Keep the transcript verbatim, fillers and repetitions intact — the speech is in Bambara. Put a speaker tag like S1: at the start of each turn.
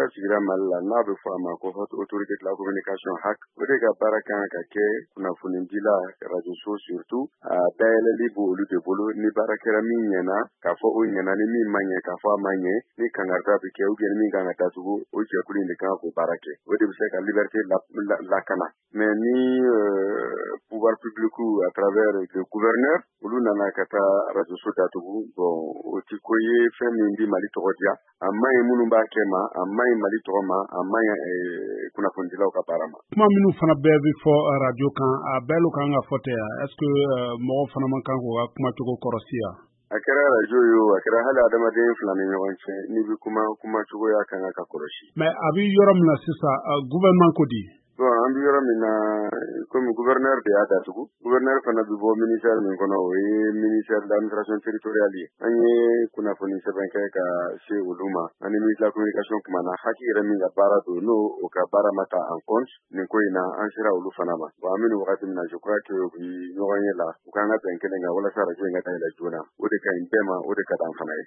S1: ka sigira Mali la n'a bɛ fɔ a ma ko haute autorité de la communication H A C, o de ka baara kan ka kɛ kunnafonidila radio so surtout a dayɛlɛli b' olu de bolo ni baara kɛra min ɲɛna k'a fɔ o ɲɛna ni min ma ɲɛ k'a fɔ a ma ɲɛ ni kangarida bɛ kɛ ou bien min kan ka datugu o jɛkulu in de kan k'o baara kɛ o de bɛ se ka liberté lakana mais ni euh, pouvoir public à travers le gouverneur olu nana ka taa radio so datugu bon o ti ko ye fɛn min bi Mali tɔgɔ diya a maɲi minnu b'a kɛ ma a maɲi Mali tɔgɔ ma a maɲi kunnafonidilaw ka baara ma.
S2: Kuma minnu fana bɛɛ bɛ fɔ radio kan a bɛɛ lu kan ka fɔ tɛ ya est ce que mɔgɔ fana man kan k'o ka kuma cogo kɔrɔsi ya?
S1: A kɛra radio ye o a kɛra hali adamaden fila ni ɲɔgɔn cɛ n'i bɛ kuma kuma cogoya kan ka kɔlɔsi.
S2: Mais a bɛ yɔrɔ min na sisan gouvernement ko di?
S1: Bon an bɛ yɔrɔ min na comme gouverneur de y'a datugu gouverneur fana bɛ bɔ ministère min kɔnɔ o ye ministère de l'administration territoriale ye an ye kunnafoni sɛbɛn kɛ ka se olu ma ani ministre de la communication kumana H A C yɛrɛ min ka baara don n'o o ka baara ma ta en compte nin ko in na an sera olu fana ma bon an bɛ nin wagati min na je crois que u bɛ ɲɔgɔn ye la u kan ka bɛn kelen kan walasa radio in ka dayɛlɛ joona o de ka ɲi bɛɛ ma o de ka di an fana ye.